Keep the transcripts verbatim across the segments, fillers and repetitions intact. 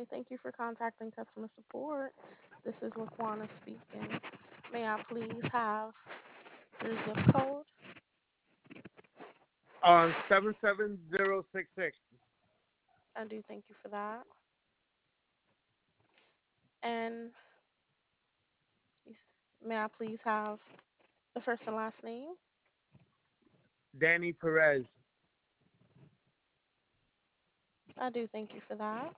Hi, thank you for contacting customer support. This is Laquana speaking. May I please have your zip code? Um, seven seven zero six six. I do thank you for that. And may I please have the first and last name? Danny Perez. I do thank you for that.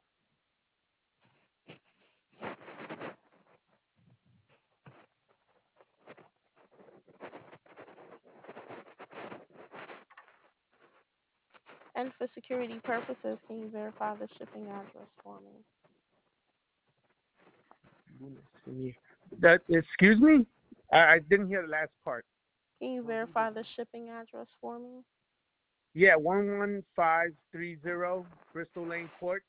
And for security purposes, can you verify the shipping address for me? That excuse me? I, I didn't hear the last part. Can you verify the shipping address for me? Yeah, one one five three zero Bristol Lane Court.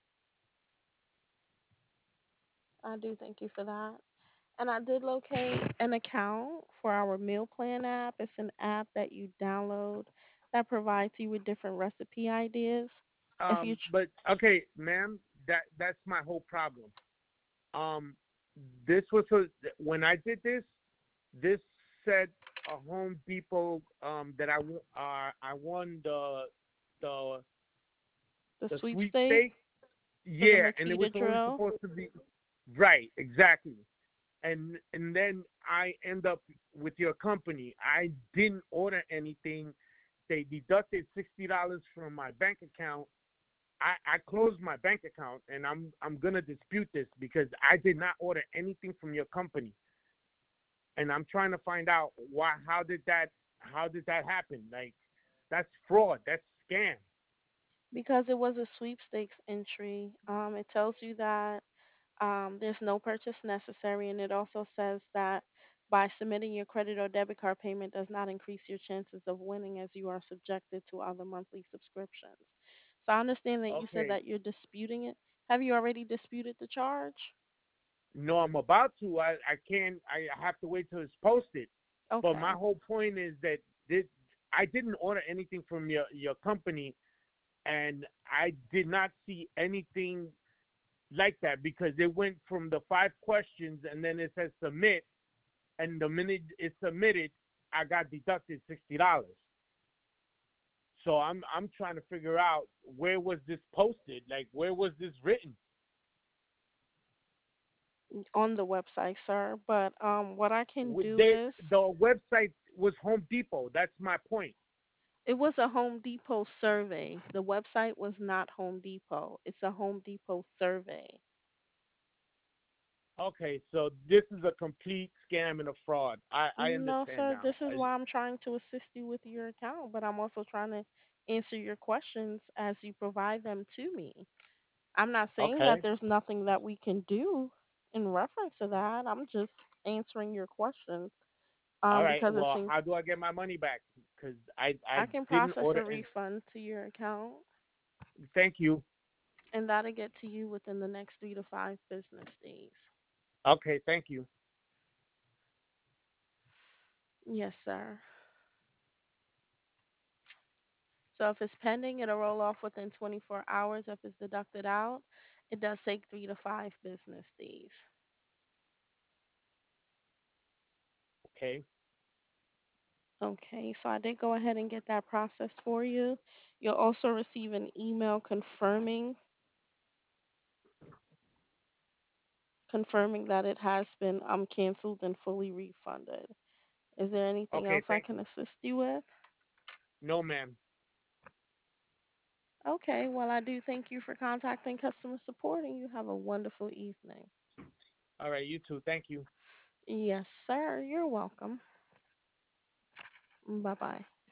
I do thank you for that. And I did locate an account for our meal plan app. It's an app that you download that provides you with different recipe ideas. If you Um, tr- but okay, ma'am, that that's my whole problem. Um, this was a, when I did this. This said a Home Depot um that I wo- uh I won the the the the sweepstakes sweepstake. for the Yeah, and it was Makita only drill. supposed to be right, exactly. And and then I end up with your company. I didn't order anything. They deducted sixty dollars from my bank account. I, I closed my bank account, and I'm I'm gonna dispute this because I did not order anything from your company, and I'm trying to find out why. How did that how did that happen? Like that's fraud. That's scam. Because it was a sweepstakes entry. Um, it tells you that um, there's no purchase necessary, and it also says that by submitting your credit or debit card payment does not increase your chances of winning as you are subjected to other monthly subscriptions. So I understand that you said Okay. that you're disputing it. Have you already disputed the charge? No, I'm about to. I I can't. I have to wait till it's posted. But my Okay. whole point is that this I didn't order anything from your your company, and I did not see anything like that because it went from the five questions and then it says submit, and the minute it's submitted, I got deducted sixty dollars. So I'm I'm trying to figure out where was this posted, like where was this written? On the website, sir. But um, what I can Would do they, is, the website was Home Depot. That's my point. it was a Home Depot survey. The website was not Home Depot. It's a Home Depot survey. Okay, so this is a complete scam and a fraud. I I No, understand sir, now. this is I, why I'm trying to assist you with your account, but I'm also trying to answer your questions as you provide them to me. I'm not saying that okay, there's nothing that we can do in reference to that. I'm just answering your questions all um, right. because it Well, seems how do I get my money back? Because I I I can didn't process order a any. refund to your account, Thank you. and that'll get to you within the next three to five business days. Okay, thank you. Yes, sir. So if it's pending, it'll roll off within twenty-four hours. If it's deducted out, it does take three to five business days. Okay, Okay, so I did go ahead and get that processed for you. You'll also receive an email confirming confirming that it has been um canceled and fully refunded. Is there anything okay, else I thank can you. assist you with? No, ma'am. Okay, well I do thank you for contacting customer support and you have a wonderful evening. All right, you too. Thank you. Yes, sir. You're welcome. Bye bye.